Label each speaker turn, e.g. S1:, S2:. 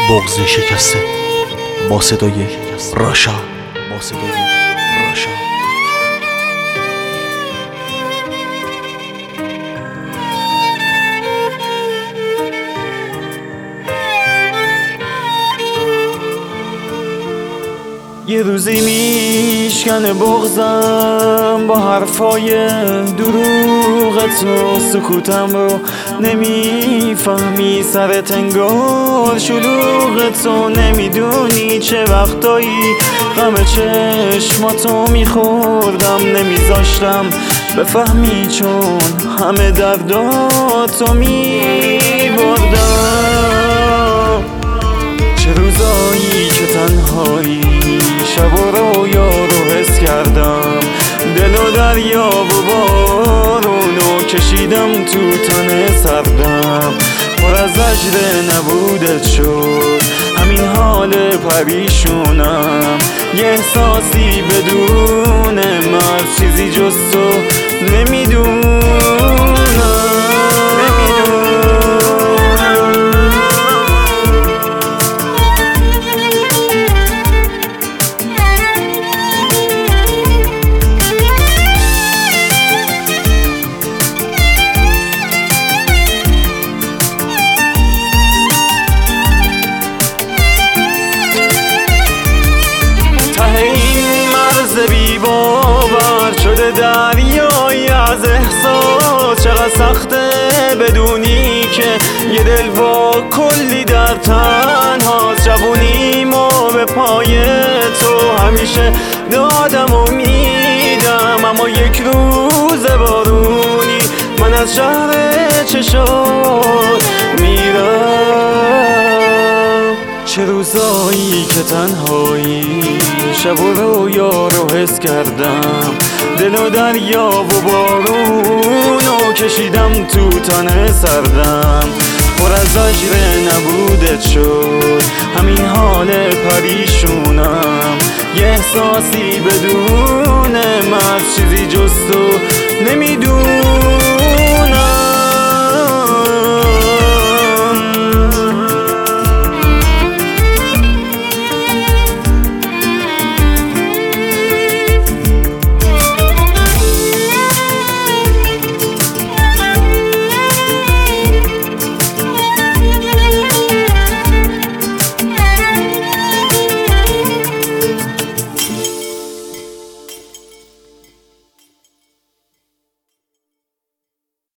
S1: بغض شکسته با صدای راشا.
S2: یه روزی میشکنه بغضم با حرفای دروغت و سکوتم رو نمیفهمی، سرت انگار شلوغت و نمیدونی چه وقتایی غم چشماتو میخوردم، نمیذاشتم بفهمی چون همه درداتو میبردم. چه روزایی که تنهایی شب و رویا رو حس کردم، دل و دریا و بارونو کشیدم تو تن سردم، پر از اجر نبودت شد همین حال پریشونم، یه احساسی بدون مرد چیزی جز تو نمیدونم. بی باور شده دریایی از احساس، چقدر سخته بدونی که یه دل با کلی در تنهاست. جوونیمو به پای تو همیشه دادم و میدم، اما یک روز بارونی من از شهر چشات میرم. چه روزایی که تنهایی شب و رویا رو حس کردم، دل و دریا و بارونو کشیدم تو تن سردم، پر از اجر نبودت شد همین حال پریشونم، یه احساسی بدون مرد چیزی جز تو نمیدونم.